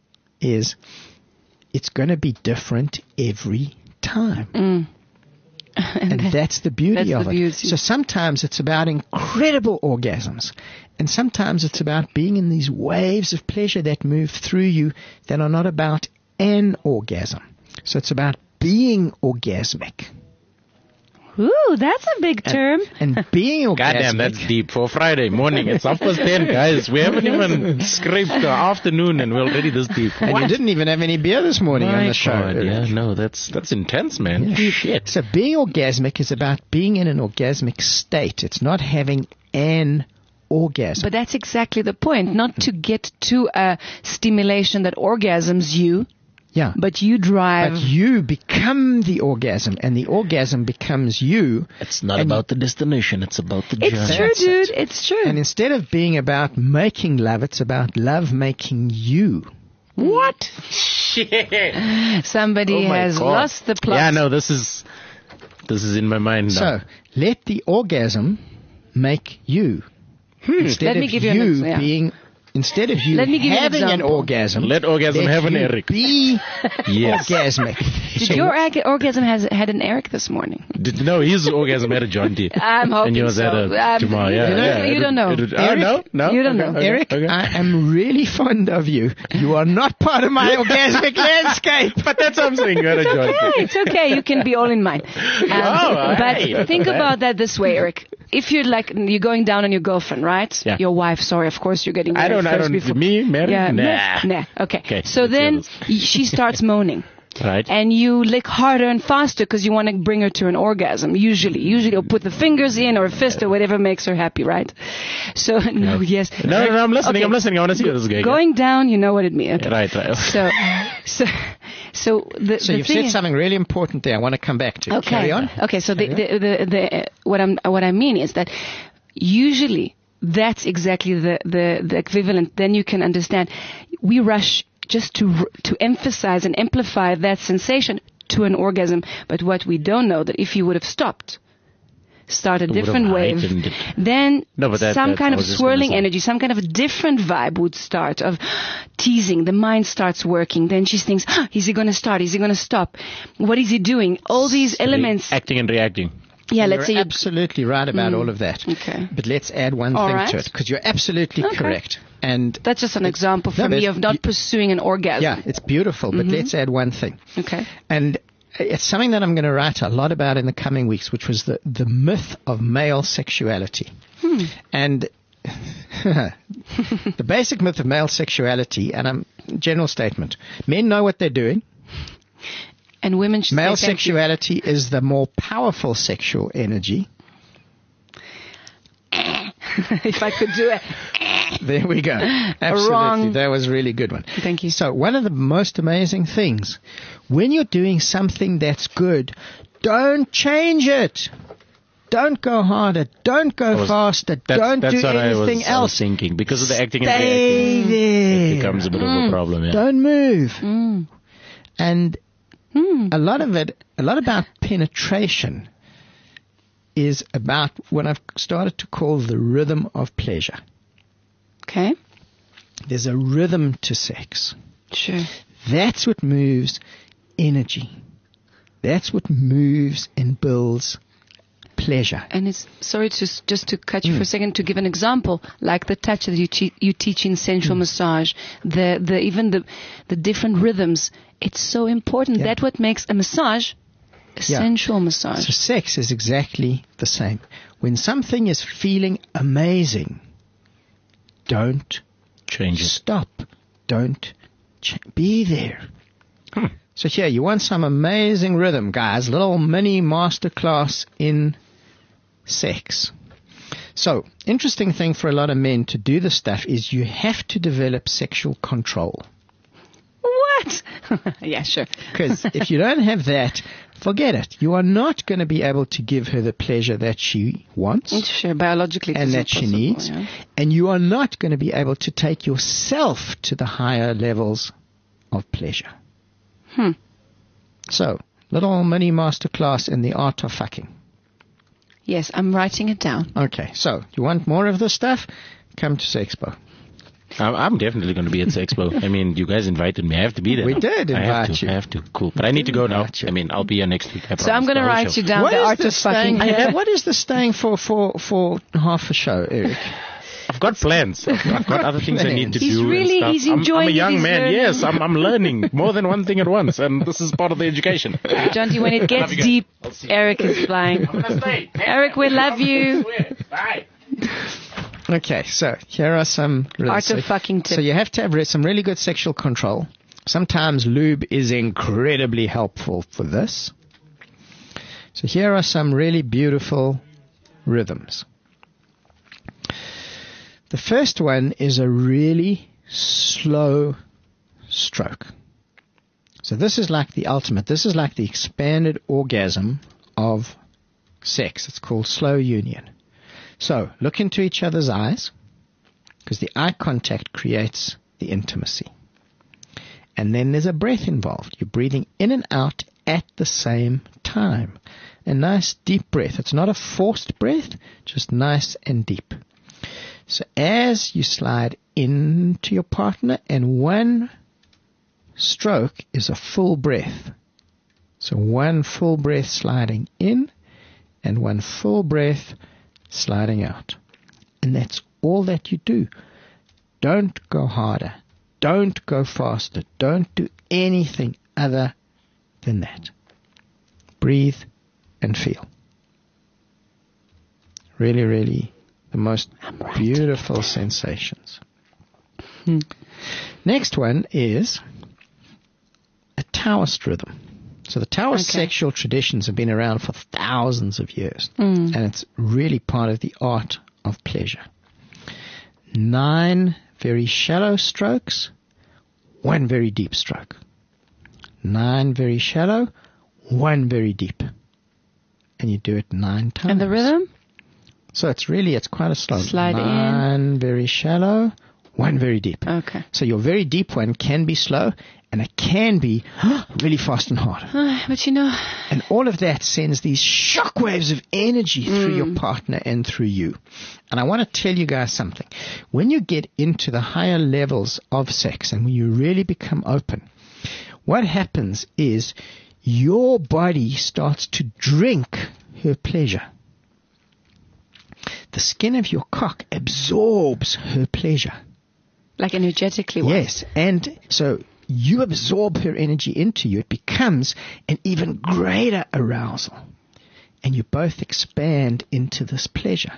is it's going to be different every time. Mm. And, and that, that's the beauty that's of the it. Beauty. So sometimes it's about incredible orgasms, and sometimes it's about being in these waves of pleasure that move through you that are not about an orgasm. So it's about being orgasmic. Ooh, that's a big term. And, and being orgasmic. Goddamn, that's deep for Friday morning. It's half past ten, guys. We haven't even scraped the afternoon and we're already this deep. And what? You didn't even have any beer this morning My on the show. God, yeah, no, that's that's intense, man. Yeah. Shit. So being orgasmic is about being in an orgasmic state. It's not having an orgasm. But that's exactly the point. Not to get to a stimulation that orgasms you. Yeah. But you drive. But you become the orgasm, and the orgasm becomes you. It's not about the destination, it's about the it's journey. It's true, That's dude. it. It's true. And instead of being about making love, it's about love making you. What? Shit. Somebody Oh has God. lost the plot. Yeah, no, this is this is in my mind now. So, let the orgasm make you. Hmm. Instead Let of me give you, you an, yeah. being... Instead of you Let me give you an having an, example. orgasm, Let orgasm let have an you Eric. Be Yes. orgasmic. Did So your ag- orgasm has had an Eric this morning? Did, no, his orgasm had a John D. I'm hoping And yours so. had a Um, Jamal. Yeah, you don't- yeah. you It don't would- know. it would- oh, Eric? no, no. You don't Okay, know. okay, Eric, okay. I am really fond of you. You are not part of my orgasmic landscape. But that's what I'm saying. You had a John D. Okay, it's okay. You can be all in mine. Um, Oh, but hey, think okay. about that this way, Eric. If you're like you're going down on your girlfriend, right? Yeah. Your wife. Sorry, of course you're getting I married don't, I first don't, before. me, married? Yeah, Nah. nah. Okay. Okay, So let's then hear she starts moaning. Right. And you lick harder and faster because you want to bring her to an orgasm. Usually, usually you'll put the fingers in or a fist or whatever makes her happy, right? So no, yes. No, no, no, I'm listening. Okay. I'm listening. I want to see what this is going. Going down, you know what it means. Okay. Right, right. So, so, so the So the you've thing said is, something really important there. I want to come back to. Okay. Carry on. Okay. So the, the, the, the, what I'm, what I mean is that usually that's exactly the, the, the equivalent. Then you can understand. We rush just to, to emphasize and amplify that sensation to an orgasm. But what we don't know that if you would have stopped, start a would have different wave, heightened it. then No, but that- some that- kind I of was just gonna swirling say. energy, some kind of a different vibe would start of teasing. The mind starts working. Then she thinks, "Ah, is he going to start? Is he going to stop? What is he doing?" All these elements. Acting and reacting. Yeah, let's You're say you absolutely right about all of that. Okay. But let's add one All thing right. to it, because you're absolutely Okay. correct. And that's just an example for No, me there's- of not you- pursuing an orgasm. yeah, it's beautiful. But let's add one thing. Okay. And it's something that I'm going to write a lot about in the coming weeks, which was the, the myth of male sexuality. Hmm. And the basic myth of male sexuality, and I'm general statement, men know what they're doing. And women should Male say thank you. sexuality is the more powerful sexual energy. If I could do it. There we go. Absolutely. Wrong. That was a really good one. Thank you. So one of the most amazing things, when you're doing something that's good, don't change it. Don't go harder. Don't go was- faster. That's, don't that's do what I anything was, I was else. thinking. Because of the acting and Stay reacting, there. it becomes a bit of a problem. Yeah. Don't move. Mm. And Hmm. a lot of it, a lot about penetration is about what I've started to call the rhythm of pleasure. Okay. There's a rhythm to sex. Sure. That's what moves energy. That's what moves and builds pleasure. And it's sorry to s- just to cut you for a second to give an example, like the touch that you te- you teach in sensual massage, the the even the the different rhythms. It's so important. Yeah. That's what makes a massage a Yeah. sensual massage. So sex is exactly the same. When something is feeling amazing, don't Change it. stop. Don't ch- be there. So here, you want some amazing rhythm, guys. Little mini masterclass in sex. So, interesting thing for a lot of men to do this stuff is you have to develop sexual control. What? Yeah, sure. Because if you don't have that, forget it. You are not going to be able to give her the pleasure that she wants Sure, biologically. and it's that she impossible, needs. yeah. And you are not going to be able to take yourself to the higher levels of pleasure. Hmm. So, little mini masterclass in the art of fucking. Yes, I'm writing it down. Okay, so you want more of this stuff? Come to Sexpo. I'm, I'm definitely going to be at Sexpo. I mean, you guys invited me. I have to be there. We did I have invite to, you. I have to. Cool. But I need to go now. invite you. I mean, I'll be here next week. I So I'm promise. going to The whole write show. you down What the is art the of fucking. staying? What is the staying for for for half a show, Eric? I've got plans. I've, I've got other things I need to He's do. really- and stuff. he's I'm- enjoying I'm, it, a young he's man. learning. Yes, I'm, I'm learning more than one thing at once, and this is part of the education. Jonty, when it gets you guys. deep, I'll see you. Eric is flying. Eric, we love you. Bye. Okay, so here are some Art so, of fucking tips. So you have to have re- some really good sexual control. Sometimes lube is incredibly helpful for this. So here are some really beautiful rhythms. The first one is a really slow stroke. So this is like the ultimate. This is like the expanded orgasm of sex. It's called slow union. So look into each other's eyes, because the eye contact creates the intimacy. And then there's a breath involved. You're breathing in and out at the same time. A nice deep breath. It's not a forced breath, just nice and deep. So as you slide into your partner, and one stroke is a full breath. So one full breath sliding in, and one full breath sliding out. And that's all that you do. Don't go harder. Don't go faster. Don't do anything other than that. Breathe and feel. Really, really the most beautiful sensations. Hmm. Next one is a Taoist rhythm. So the Taoist Okay. sexual traditions have been around for thousands of years. Mm. And it's really part of the art of pleasure. Nine very shallow strokes, one very deep stroke. Nine very shallow, one very deep. And you do it nine times. And the rhythm? So it's really, it's quite a slow. Slide in. Nine very shallow, one very deep. Okay. So your very deep one can be slow, and it can be really fast and hard. Uh, but you know, And all of that sends these shockwaves of energy through your partner and through you. And I want to tell you guys something. When you get into the higher levels of sex and when you really become open, what happens is your body starts to drink her pleasure. The skin of your cock absorbs her pleasure. like energetically. Yes, and so you absorb her energy into you. It becomes an even greater arousal. And you both expand into this pleasure.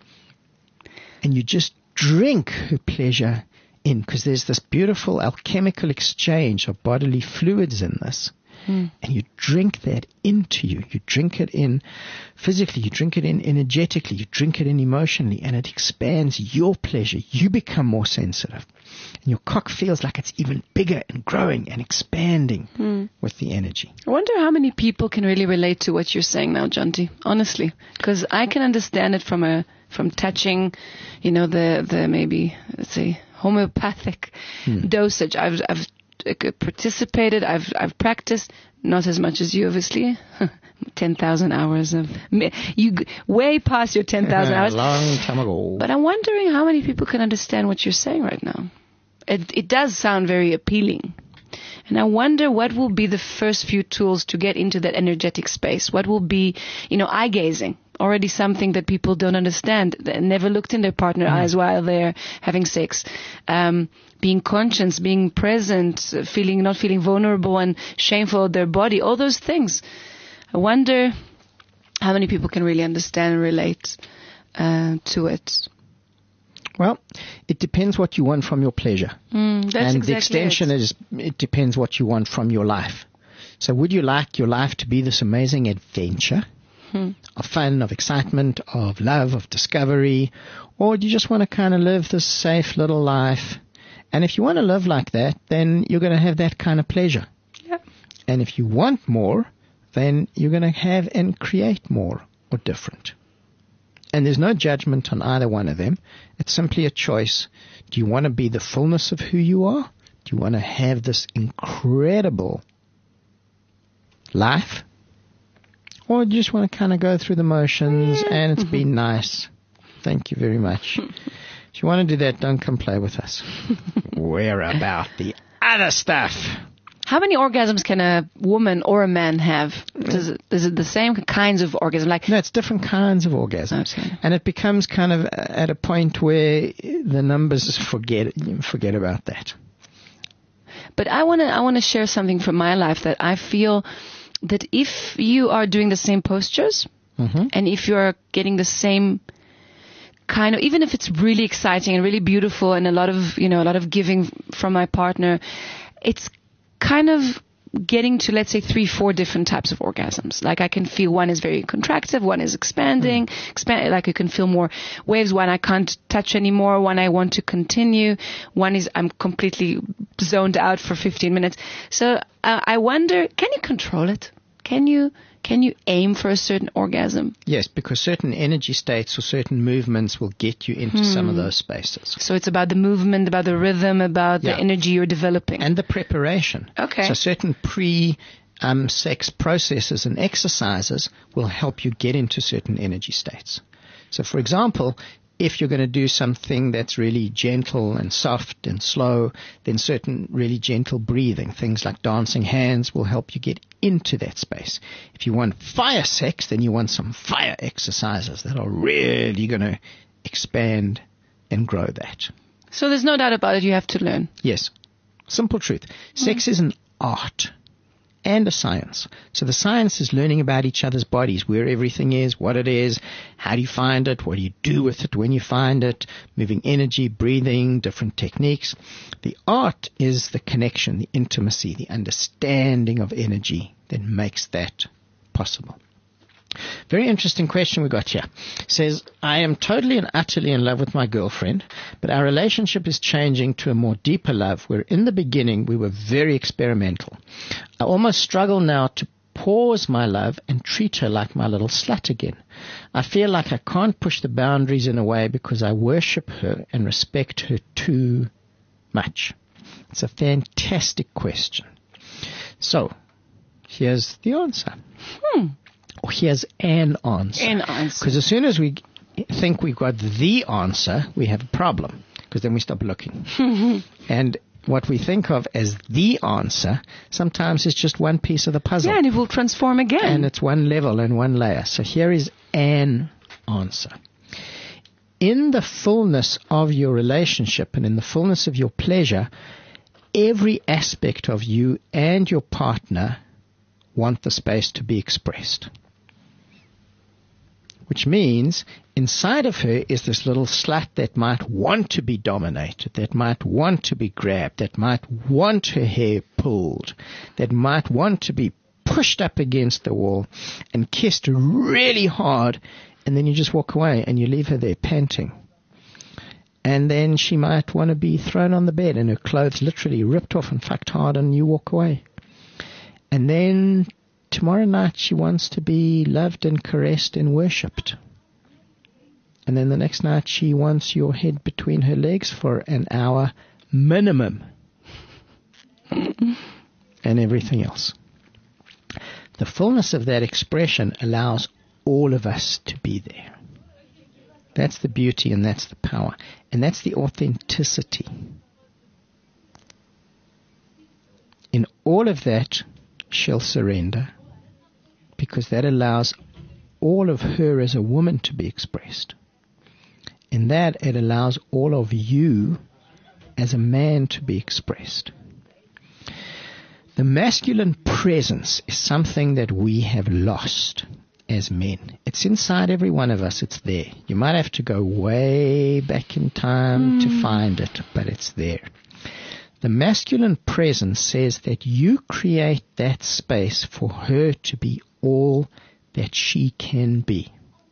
And you just drink her pleasure in, because there's this beautiful alchemical exchange of bodily fluids in this. Mm. And you drink that into you. You drink it in physically, you drink it in energetically, you drink it in emotionally, and it expands your pleasure. You become more sensitive. And your cock feels like it's even bigger and growing and expanding mm. with the energy. I wonder how many people can really relate to what you're saying now, Jonty, honestly. Because I can understand it from a from touching, you know, the, the maybe, let's say, homeopathic mm. dosage. I've I've participated, I've I've practiced, not as much as you, obviously. ten thousand hours of, you way past your ten thousand hours. A long time ago. But I'm wondering how many people can understand what you're saying right now. It it does sound very appealing. And I wonder what will be the first few tools to get into that energetic space. What will be, you know, eye gazing. Already something that people don't understand. They never looked in their partner mm. eyes while they're having sex. Um, being conscious, being present, feeling not feeling vulnerable and shameful of their body. All those things. I wonder how many people can really understand and relate uh, to it. Well, it depends what you want from your pleasure. Mm, that's and exactly the extension it. is, it depends what you want from your life. So would you like your life to be this amazing adventure hmm. of fun, of excitement, of love, of discovery? Or do you just want to kind of live this safe little life? And if you want to live like that, then you're going to have that kind of pleasure. Yep. And if you want more, then you're going to have and create more or different. And there's no judgment on either one of them. It's simply a choice. Do you want to be the fullness of who you are? Do you want to have this incredible life? Or do you just want to kind of go through the motions and it's been nice? Thank you very much. If you want to do that, don't come play with us. We're about the other stuff. How many orgasms can a woman or a man have? Does it, is it the same kinds of orgasm? Like no, it's different kinds of orgasms, okay. And it becomes kind of at a point where the numbers forget forget about that. But I want to I want to share something from my life that I feel that if you are doing the same postures mm-hmm. and if you are getting the same kind of, even if it's really exciting and really beautiful and a lot of you know a lot of giving from my partner, it's kind of getting to, let's say, three, four different types of orgasms. Like I can feel one is very contractive, one is expanding, mm. expand, like I can feel more waves, one I can't touch anymore, one I want to continue, one is I'm completely zoned out for fifteen minutes. So uh, I wonder, can you control it? Can you can you aim for a certain orgasm? Yes, because certain energy states or certain movements will get you into hmm. some of those spaces. So it's about the movement, about the rhythm, about yeah. the energy you're developing. And the preparation. Okay. So certain pre um, sex processes and exercises will help you get into certain energy states. So for example, if you're going to do something that's really gentle and soft and slow, then certain really gentle breathing, things like dancing hands, will help you get into that space. If you want fire sex, then you want some fire exercises that are really going to expand and grow that. So there's no doubt about it, you have to learn. Yes. Simple truth. Mm-hmm. Sex is an art and a science. So the science is learning about each other's bodies, where everything is, what it is, how do you find it, what do you do with it when you find it, moving energy, breathing, different techniques. The art is the connection, the intimacy, the understanding of energy that makes that possible. Very interesting question we got here. It says, I am totally and utterly in love with my girlfriend, but our relationship is changing to a more deeper love, where in the beginning we were very experimental. I almost struggle now to pause, my love, and treat her like my little slut again. I feel like I can't push the boundaries in a way because I worship her and respect her too much. It's a fantastic question. So, here's the answer. Hmm. Or here's an answer. An answer. Because as soon as we think we've got the answer, we have a problem. Because then we stop looking. And what we think of as the answer sometimes is just one piece of the puzzle. Yeah, and it will transform again. And it's one level and one layer. So here is an answer. In the fullness of your relationship and in the fullness of your pleasure, every aspect of you and your partner want the space to be expressed. Which means inside of her is this little slut that might want to be dominated, that might want to be grabbed, that might want her hair pulled, that might want to be pushed up against the wall and kissed really hard, and then you just walk away and you leave her there panting. And then she might want to be thrown on the bed and her clothes literally ripped off and fucked hard and you walk away. And then tomorrow night she wants to be loved and caressed and worshipped. And then the next night she wants your head between her legs for an hour minimum. And everything else. The fullness of that expression allows all of us to be there. That's the beauty and that's the power. And that's the authenticity. In all of that, she'll surrender. Because that allows all of her as a woman to be expressed. In that, it allows all of you as a man to be expressed. The masculine presence is something that we have lost as men. It's inside every one of us. It's there. You might have to go way back in time mm. to find it, but it's there. The masculine presence says that you create that space for her to be all that she can be.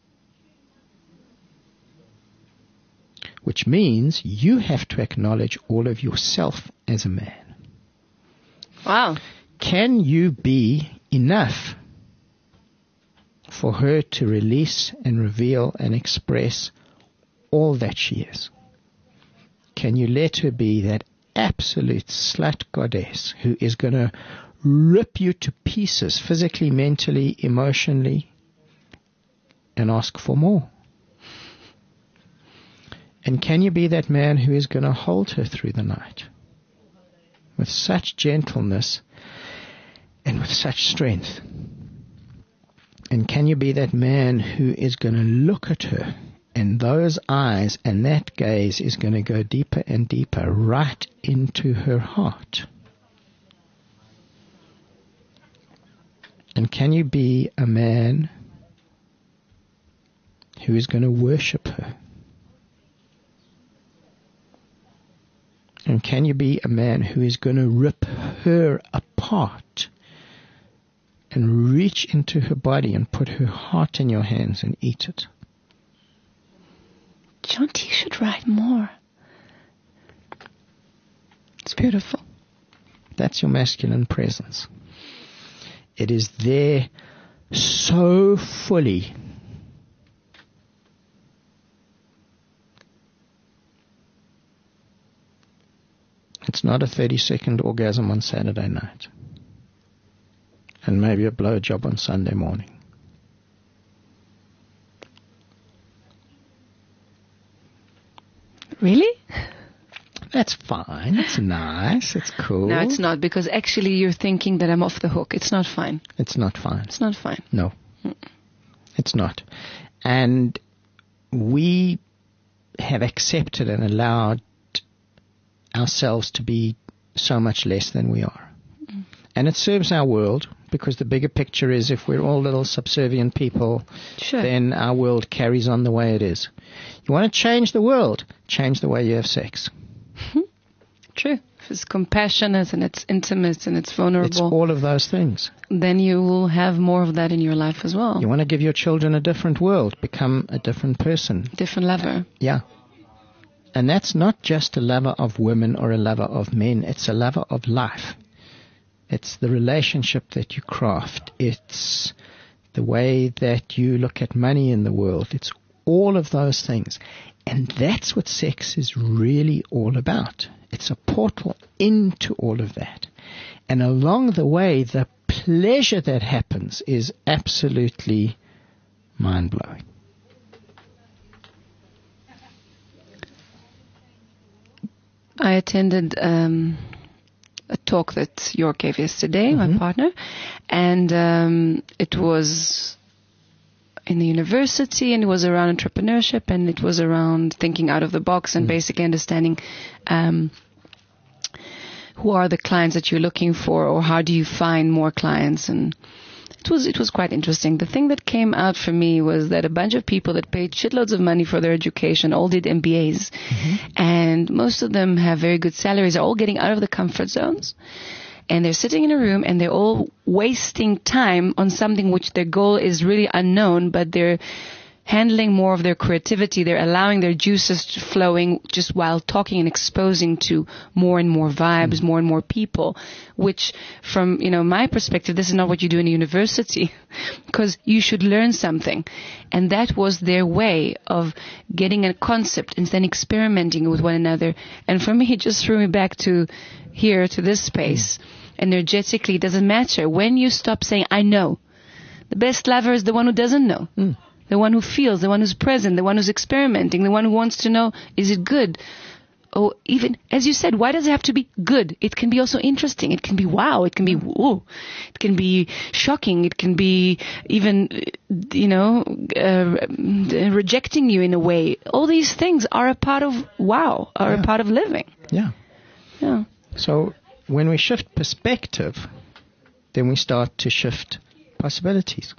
Which means you have to acknowledge all of yourself as a man. Wow. Can you be enough for her to release and reveal and express all that she is? Can you let her be that absolute slut goddess who is going to rip you to pieces physically, mentally, emotionally, and ask for more? And can you be that man who is going to hold her through the night with such gentleness and with such strength? And can you be that man who is going to look at her, and those eyes and that gaze is going to go deeper and deeper right into her heart? And can you be a man who is going to worship her? And can you be a man who is going to rip her apart and reach into her body and put her heart in your hands and eat it? Jonty should write more. It's beautiful. That's your masculine presence. It is there so fully. It's not a thirty-second orgasm on Saturday night. And maybe a blowjob on Sunday morning. Really? That's fine. It's nice. It's cool. No, it's not, because actually you're thinking that I'm off the hook. It's not fine. It's not fine. It's not fine. No. Mm. It's not. And we have accepted and allowed ourselves to be so much less than we are. Mm. And it serves our world, because the bigger picture is if we're all little subservient people, sure, then our world carries on the way it is. You want to change the world, change the way you have sex. True. If it's compassionate and it's intimate and it's vulnerable. It's all of those things. Then you will have more of that in your life as well. You want to give your children a different world, become a different person. Different lover. Yeah. And that's not just a lover of women or a lover of men. It's a lover of life. It's the relationship that you craft. It's the way that you look at money in the world. It's all of those things. And that's what sex is really all about. It's a portal into all of that. And along the way, the pleasure that happens is absolutely mind-blowing. I attended um, a talk that York gave yesterday, mm-hmm. my partner, and um, it was in the university, and it was around entrepreneurship, and it was around thinking out of the box and mm. basically understanding um, who are the clients that you're looking for, or how do you find more clients. And it was it was quite interesting. The thing that came out for me was that a bunch of people that paid shitloads of money for their education all did M B As, mm-hmm. and most of them have very good salaries, are all getting out of the comfort zones. And they're sitting in a room and they're all wasting time on something which their goal is really unknown, but they're handling more of their creativity. They're allowing their juices flowing just while talking and exposing to more and more vibes, mm-hmm. more and more people, which from, you know, my perspective, this is not what you do in a university, because you should learn something. And that was their way of getting a concept and then experimenting with one another. And for me, it just threw me back to here, to this space. Mm. Energetically, it doesn't matter. When you stop saying, I know, the best lover is the one who doesn't know. Mm. The one who feels, the one who's present, the one who's experimenting, the one who wants to know, is it good? Or even, as you said, why does it have to be good? It can be also interesting. It can be wow. It can be whoa. It can be shocking. It can be even, you know, uh, rejecting you in a way. All these things are a part of wow, are yeah. a part of living. Yeah. Yeah. So when we shift perspective, then we start to shift possibilities.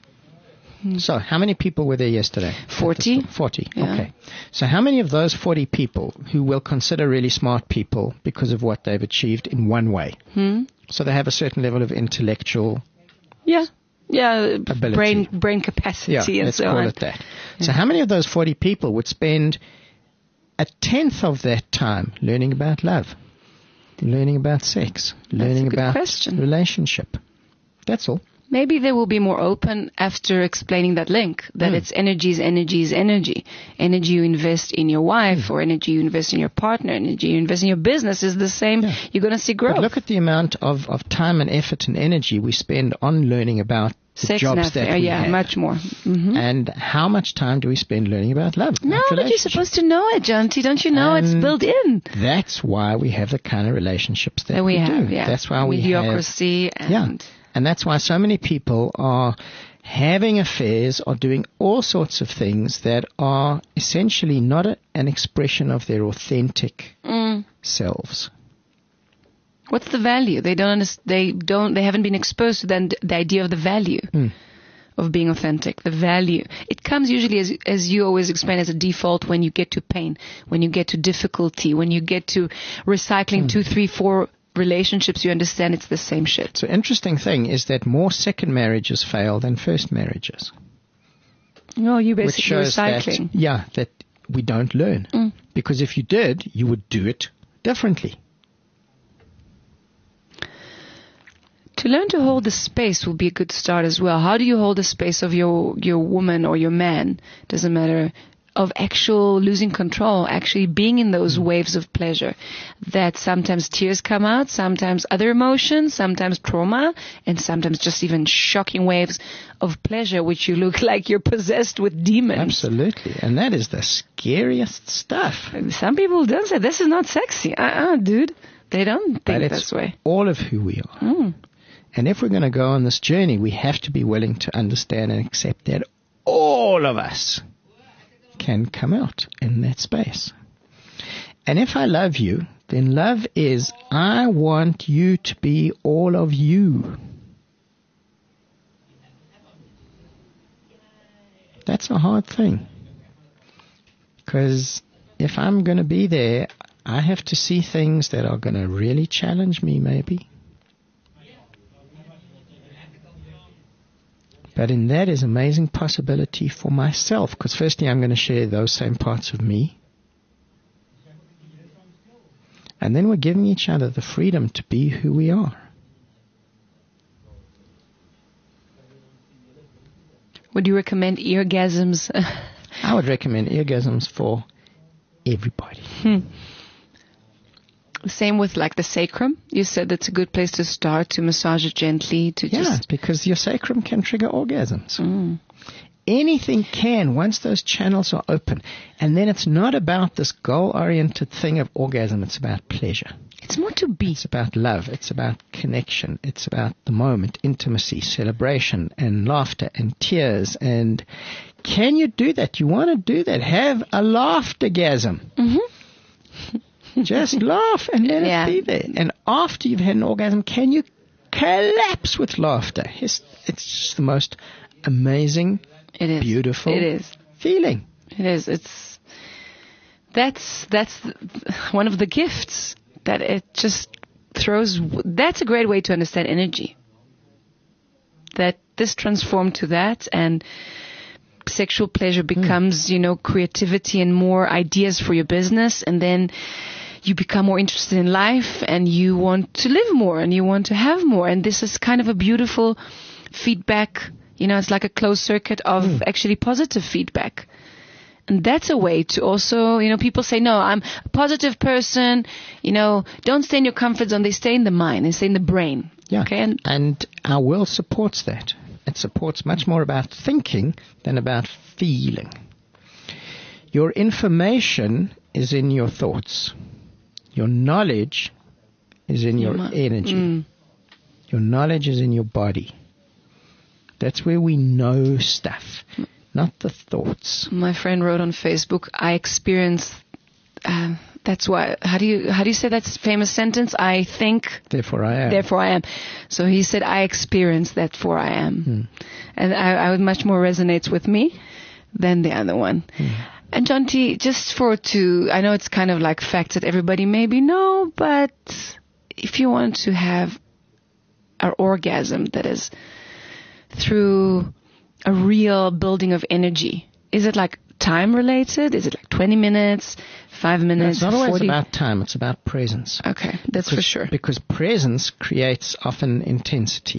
Hmm. So how many people were there yesterday? Forty. Forty, yeah. Okay. So how many of those forty people who will consider really smart people because of what they've achieved in one way? Hmm. So they have a certain level of intellectual yeah. Yeah, ability. brain brain capacity yeah, and let's so call on. it that. Yeah. So how many of those forty people would spend a tenth of that time learning about love? Learning about sex, learning about question. relationship. That's all. Maybe they will be more open after explaining that link, that mm. it's energy is energy is energy. Energy you invest in your wife, mm. or energy you invest in your partner, energy you invest in your business is the same. Yeah. You're going to see growth. But look at the amount of, of time and effort and energy we spend on learning about the sex jobs nothing. that we yeah, have. much more. Mm-hmm. And how much time do we spend learning about love? No, but you're supposed to know it, Janty. Don't you know and it's built in? That's why we have the kind of relationships that, that we, we have. do. Yeah. That's why we Mediocrity have... and... Yeah. And that's why so many people are having affairs or doing all sorts of things that are essentially not a, an expression of their authentic mm. selves. What's the value? They don't. Understand, they don't. They haven't been exposed to the, the idea of the value mm. of being authentic. The value. It comes usually, as as you always explain, as a default when you get to pain, when you get to difficulty, when you get to recycling mm. two, three, four relationships. You understand it's the same shit. So interesting thing is that more second marriages fail than first marriages. No, you basically Which shows recycling. That, yeah, that we don't learn. Mm. Because if you did, you would do it differently. To learn to hold the space will be a good start as well. How do you hold the space of your, your woman or your man? Doesn't matter. Of actual losing control, actually being in those mm. waves of pleasure. That sometimes tears come out, sometimes other emotions, sometimes trauma, and sometimes just even shocking waves of pleasure, which you look like you're possessed with demons. Absolutely. And that is the scariest stuff. Some people don't say, this is not sexy. Uh-uh, dude. They don't think but this way. All of who we are. Mm. And if we're going to go on this journey, we have to be willing to understand and accept that all of us can come out in that space. And if I love you, then love is I want you to be all of you. That's a hard thing. Because if I'm going to be there, I have to see things that are going to really challenge me, maybe. But in that is amazing possibility for myself, because firstly I'm going to share those same parts of me. And then we're giving each other the freedom to be who we are. Would you recommend eargasms? I would recommend eargasms for everybody. Hmm. Same with like the sacrum. You said that's a good place to start, to massage it gently, to Yeah, just... because your sacrum can trigger orgasms. Mm. Anything can once those channels are open. And then it's not about this goal-oriented thing of orgasm. It's about pleasure. It's more to be. It's about love. It's about connection. It's about the moment, intimacy, celebration, and laughter, and tears. And can you do that? You want to do that? Have a laughtergasm. Mm-hmm. Just laugh and let Yeah. it be there. And after you've had an orgasm, can you collapse with laughter? It's, it's just the most amazing, It is. beautiful It is. feeling. It is. It's that's that's one of the gifts that it just throws. That's a great way to understand energy. That this transformed to that, and sexual pleasure becomes, mm. you know, creativity and more ideas for your business, and then you become more interested in life, and you want to live more, and you want to have more, and this is kind of a beautiful feedback. You know, it's like a closed circuit of mm. actually positive feedback. And that's a way to also, you know, people say, no, I'm a positive person, you know, don't stay in your comfort zone. They stay in the mind, they stay in the brain. Yeah. Okay. And, and our will supports that. It supports much more about thinking than about feeling. Your information is in your thoughts. Your knowledge is in your energy. Mm. Your knowledge is in your body. That's where we know stuff, not the thoughts. My friend wrote on Facebook, I experience, uh, that's why, how do you, how do you say that famous sentence? I think. Therefore I am. Therefore I am. So he said, I experience, therefore I am. Hmm. And I, I would much more resonates with me than the other one. Hmm. And John T, just for to, I know it's kind of like facts that everybody maybe know, but if you want to have an orgasm that is through a real building of energy, is it like time related? Is it like twenty minutes, five minutes, no, it's not always forty? about time. It's about presence. Okay, that's because, for sure. Because presence creates often intensity.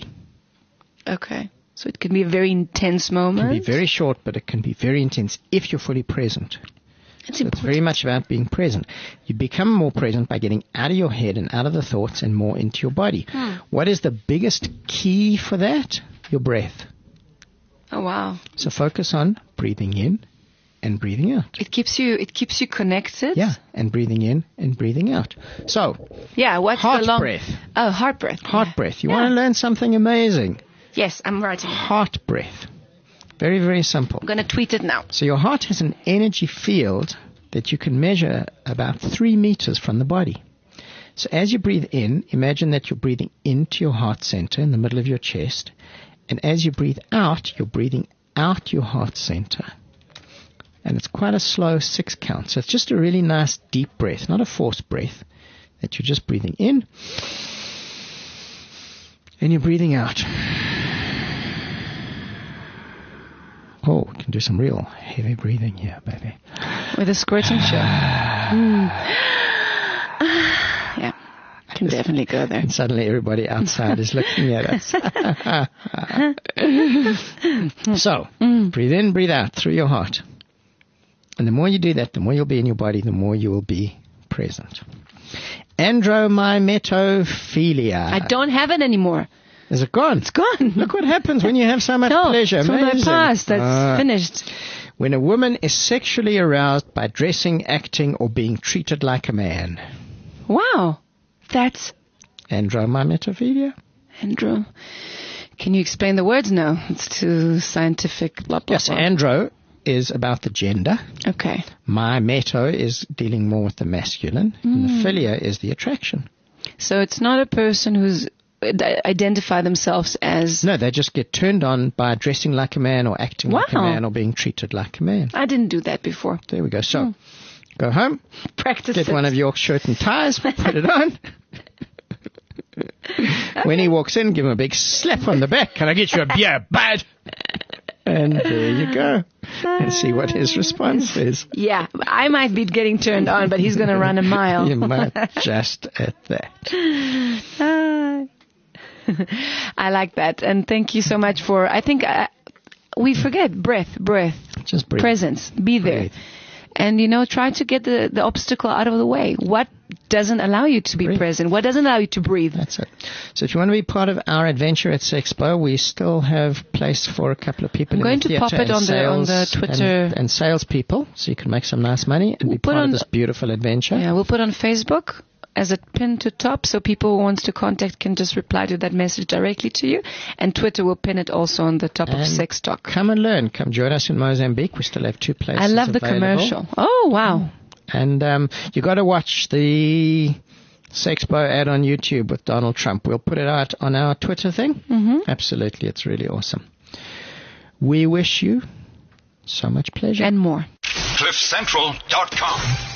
Okay, so it can be a very intense moment. It can be very short, but it can be very intense if you're fully present. It's, so it's very much about being present. You become more present by getting out of your head and out of the thoughts and more into your body. Hmm. What is the biggest key for that? Your breath. Oh, wow. So focus on breathing in and breathing out. It keeps you, it keeps you connected. Yeah, and breathing in and breathing out. So, yeah, what's heart the long... breath. Oh, heart breath. Heart yeah. breath. You yeah. want to learn something amazing? Yes, I'm writing. Heart breath. Very, very simple. I'm going to tweet it now. So your heart has an energy field that you can measure about three meters from the body. So as you breathe in, imagine that you're breathing into your heart center in the middle of your chest. And as you breathe out, you're breathing out your heart center. And it's quite a slow six count. So it's just a really nice deep breath, not a forced breath, that you're just breathing in and you're breathing out. Oh, we can do some real heavy breathing here, baby. With a squirting show. mm. Yeah. Can definitely go there. And suddenly everybody outside is looking at us. So, mm. breathe in, breathe out through your heart. And the more you do that, the more you'll be in your body, the more you will be present. Andromymetophilia. I don't have it anymore. Is it gone? It's gone. Look what happens when you have so much no, pleasure. It's from my past. That's uh, finished. When a woman is sexually aroused by dressing, acting, or being treated like a man. Wow. That's Andromymetophilia. Andro. Can you explain the words now? It's too scientific. Blah, blah, yes, blah. andro is about the gender. Okay. My meto is dealing more with the masculine. Mm. And the philia is the attraction. So it's not a person who's identify themselves as... No, they just get turned on by dressing like a man or acting wow. like a man or being treated like a man. I didn't do that before. There we go. So, mm. go home. Practice Get it. one of your shirt and ties. Put it on. When he walks in, give him a big slap on the back. Can I get you a beer, bud? And there you go. And see what his response is. Yeah, I might be getting turned on, but he's going to run a mile. You might just at that. I like that. And thank you so much for, I think, uh, we forget breath, breath, Just breathe. presence, be there. Breathe. And, you know, try to get the, the obstacle out of the way. What doesn't allow you to be Breathe. present? What doesn't allow you to breathe? That's it. So if you want to be part of our adventure at Sexpo, we still have place for a couple of people I'm in going the to pop theatre it and on the- on the sales Twitter. And, and sales people, so you can make some nice money and We'll be put part on of this beautiful adventure. Yeah, we'll put on Facebook as a pin to top, so people who wants to contact can just reply to that message directly to you. And Twitter will pin it also on the top of And Sex Talk. Come and learn. Come join us in Mozambique. We still have two places I love the available. commercial. Oh, wow. And um, you got to watch the Sexpo ad on YouTube with Donald Trump. We'll put it out on our Twitter thing. Mm-hmm. Absolutely. It's really awesome. We wish you so much pleasure. And more. cliff central dot com.